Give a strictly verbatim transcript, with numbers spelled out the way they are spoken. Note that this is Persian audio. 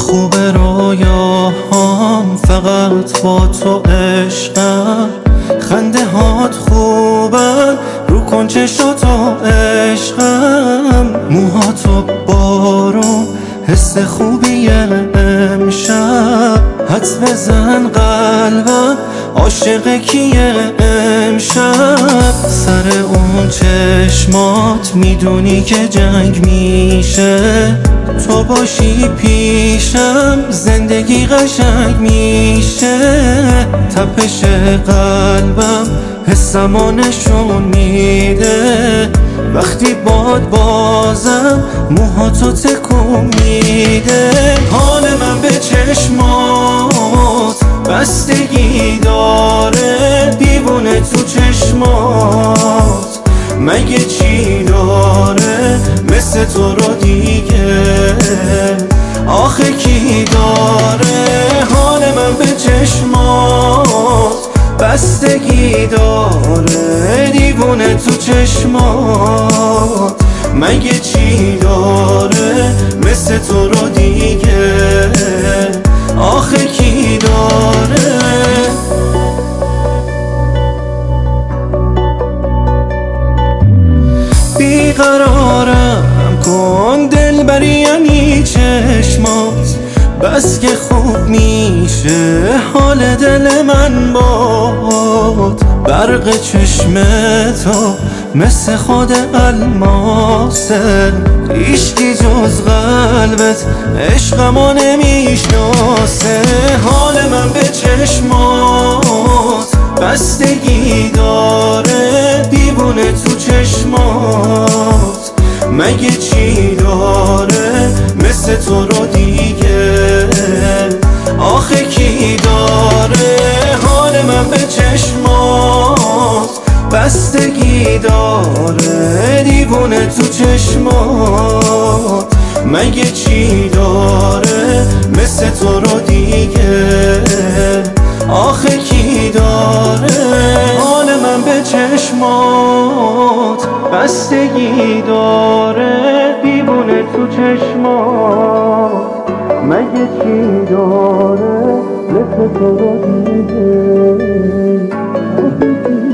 خوب رویاهام فقط با تو عشقم، خنده هات خوبن رو کن چشاتو عشقم، موهاتو بارون حس خوبیه امشب، حدس بزن قلبم عاشق کیه امشب، سر اون چشمات میدونی که جنگ میشه، تو باشی پیشم زندگی قشنگ میشه، تپش قلبم حسمو نشون میده، وقتی باد بازم موهاتو تکون میده، حال من به چشمات بستگی داره، دیوونه تو چشمات مگه چی داره مثل تو رو دیگه، آخه کی داره، حال من به چشمات بستگی داره، دیوونه تو چشمات مگه چی داره مثل تو رو دیگه، آخه کی داره. بیقرارم کن دلبری یعنی چشمات، بس که خوب میشه حال دل من باد، برق چشم تو مثل خود الماسه، هیچکی جز قلبت عشقمو نمیشناسه، حال من به چشمات بستگی داره، دیوونه تو چشمات مگه چی داره مثل تو رو دیگه، آخه کی داره، حال من به چشمات بستگی داره، دیوونه تو چشمات مگه چی داره مثل تو رو دیگه، آخه کی داره، حال من به چشمات بستگی داره، دیوونه تو چشمات مگه چی داره مثل تو رو دیگه.